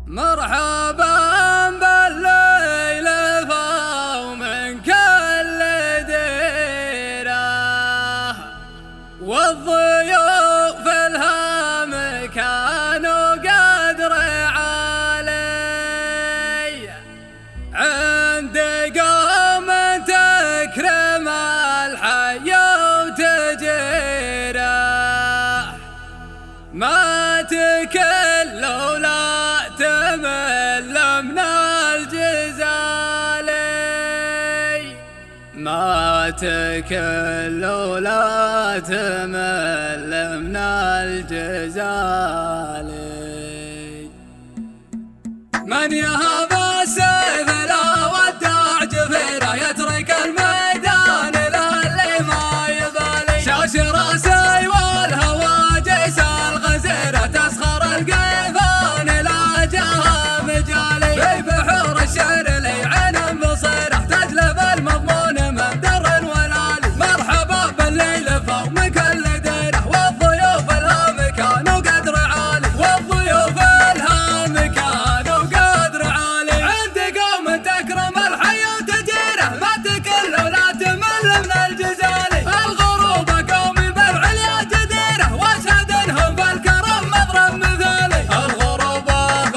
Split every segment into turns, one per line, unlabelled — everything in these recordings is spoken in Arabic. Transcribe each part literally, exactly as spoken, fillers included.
مرحبا بالليل فاو من كل ديره، والضيوف الهام كانوا قدر علي، عند قوم تكرم الحي وتجيره، ما تكل ولا تمل من الجزال، ما تكل ولا تمل من الجزال. من يهاب السيف لا ودع جفيره، يترك الميدان للي ما يبالي، شاش راسي والهواجس الغزيره، تسخر القيفان لا جاها مجالي، في بحور الشعر لي عين بصيره، تجلب المضمون من در ولالي. مرحبا بالليل فوق من كل ديره، والضيوف الهام كانوا قدر عالي، والضيوف الهام كانوا قدر عالي، عند قوم تكرم الحي وتجيره، ما تكل ولا تمل من الجزالي. الغروب قوم بالعليا جديره، واشهد انهم بالكرم مضرب مثالي. الغروب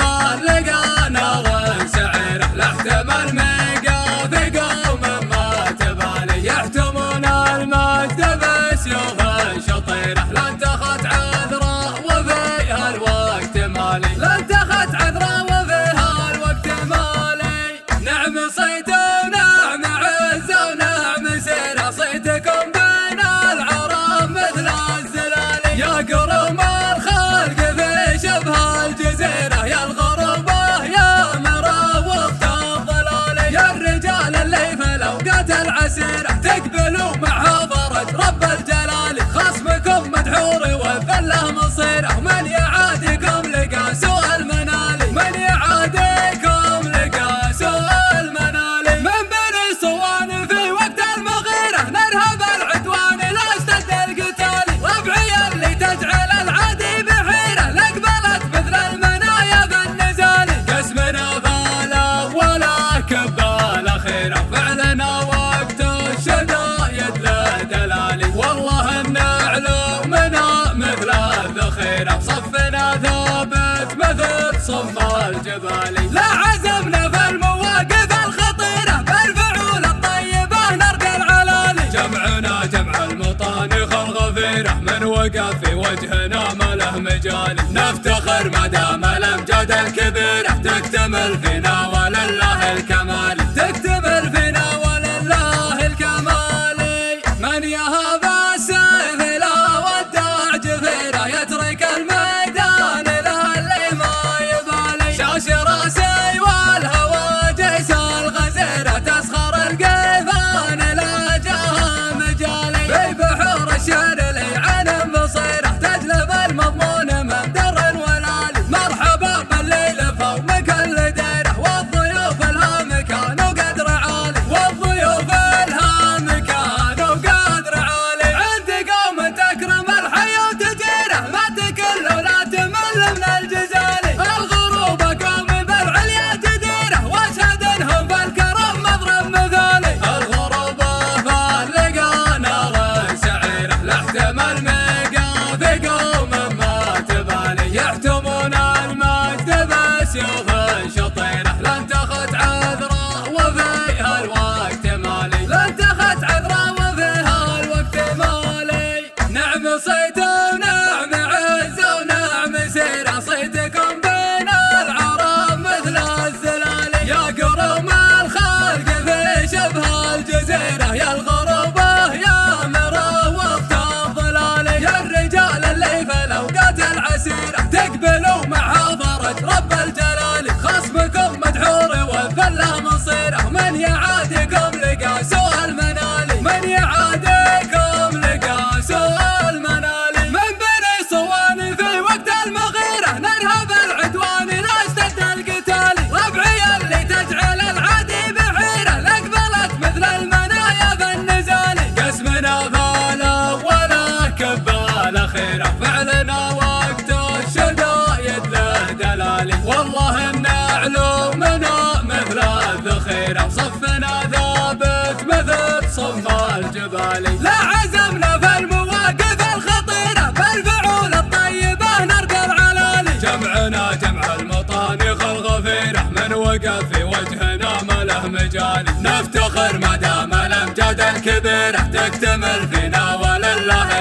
فاللقى نار سعيره، لا احتمل ميقا في قوم ما تبالي، يحتمون المجد بسيوف شطيره، لا انتخت عذره وفيها الوقت مالي، لا انتخت عذره وفيها الوقت مالي. نعم صيت ونعم عزه ونعم سيره، صيتكم بين العرام مثل الزلال، يا قروم الخلق في شبه الجزيره، يا الغربه يا مراوغ الظلال، يا الرجال اللي في الاوقات العسيره، تقبلوا معها فرج رب الجلال، خصمكم مدحور والذله مصيره، ومن يعاديكم لقى سوء المنال، من يعاديكم لقى سوء المنال. من بني صوان في وقت المغيره، نرهب العدوان لا اشتد القتال، ربعي اللي تجعل العادي بحيره، لقبلت مثل المنايا بالنزال، قسمنا فالا ولا كبال اخيره، فعلنا وقت الشدايد لا دلالي، والله النعلو منا مثل الذخيره، صفنا ثابت مثل صم الجبال، لا عزمنا في المواقف الخطيره، بالفعول الطيبه نرقى العلالي، جمعنا جمع المطانخ الغفيره، من وقف في وجهنا ما له مجال، نفتخر ما دام الامجاد الكبيره، تكتمل فينا ولله الكمال، تكتمل فينا ولله الكمال. من يهاب السيف لا ودع جفيره، يترك الميدان للي ما يبالي، شاش راسي والهواجس الغزيره، تسخر القيفان لا جاها مجالي، في بحور الشعر لي عين بصيره، تجلب المضمون من در ولالي. مرحبا بالليل فوق من كل ديره، والضيوف والله ان علومنا مثل الذخيرة وصفنا ثابت مثل صم الجبال. لا عزمنا في المواقف الخطيرة بالفعول الطيبة نرقى العلالي. جمعنا جمع المطانيخ الغفيرة من وقف في وجهنا ما له مجالي. نفتخر ما دام الامجاد الكبيرة تكتمل فينا ولله